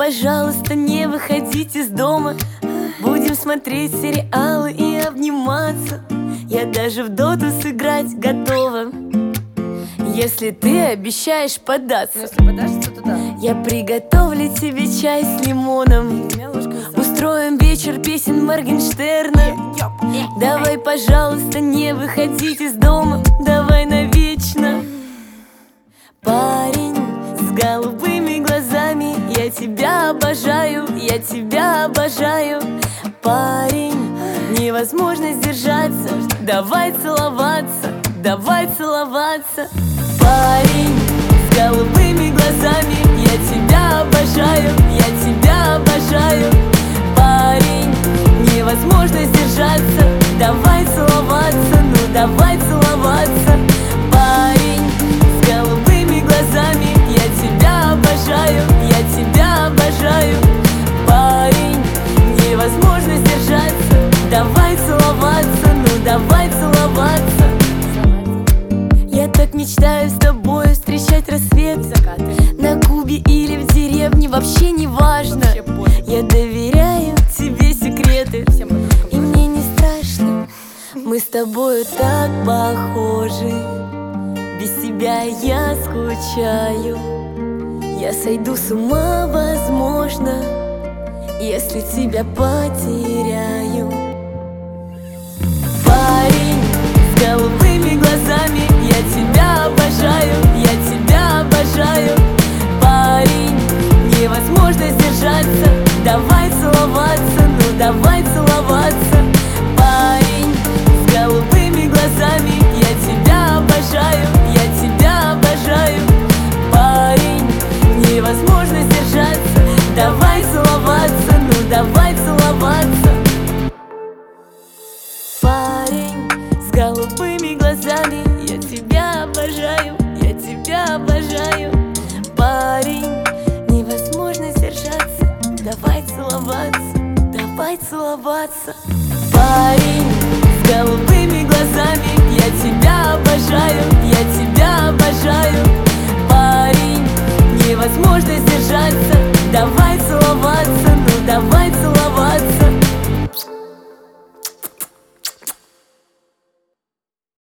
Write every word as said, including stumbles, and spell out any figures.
пожалуйста, не выходить из дома. Будем смотреть сериалы и обниматься. Я даже в доту сыграть готова, если ты обещаешь податься. Ну, если подашься, то да. Я приготовлю тебе чай с лимоном. Устроим вечер песен Моргенштерна. Давай, пожалуйста, не выходить из дома. Давай навечно. Парень с голубыми глазами, я тебя обожаю, я тебя обожаю. Парень, невозможно сдержаться. Давай целоваться, давай целоваться. Парень с голубыми глазами, я тебя обожаю, я тебя обожаю. Парень, невозможно сдержаться. Давай целоваться, ну давай целоваться. Парень с голубыми глазами, я тебя обожаю, я тебя обожаю. Парень, невозможно сдержаться. Давай целоваться, ну давай целоваться. Я так мечтаю с тобой встречать рассвет. На Кубе или в деревне, вообще не важно. Я доверяю тебе секреты, и мне не страшно. Мы с тобою так похожи. Без тебя я скучаю. Я сойду с ума, возможно, если тебя потеряю. Парень с голубыми глазами, я тебя обожаю, я тебя обожаю. Парень, невозможно сдержаться. Давай целоваться, ну давай целоваться. Парень с голубыми глазами, я тебя обожаю, я тебя обожаю. Парень, невозможно сдержаться. Давай целоваться, ну давай целоваться. Парень с голубыми глазами, я тебя обожаю, я тебя обожаю. Парень, невозможно сдержаться. Давай целоваться, давай целоваться. Парень с голубыми глазами, я тебя обожаю,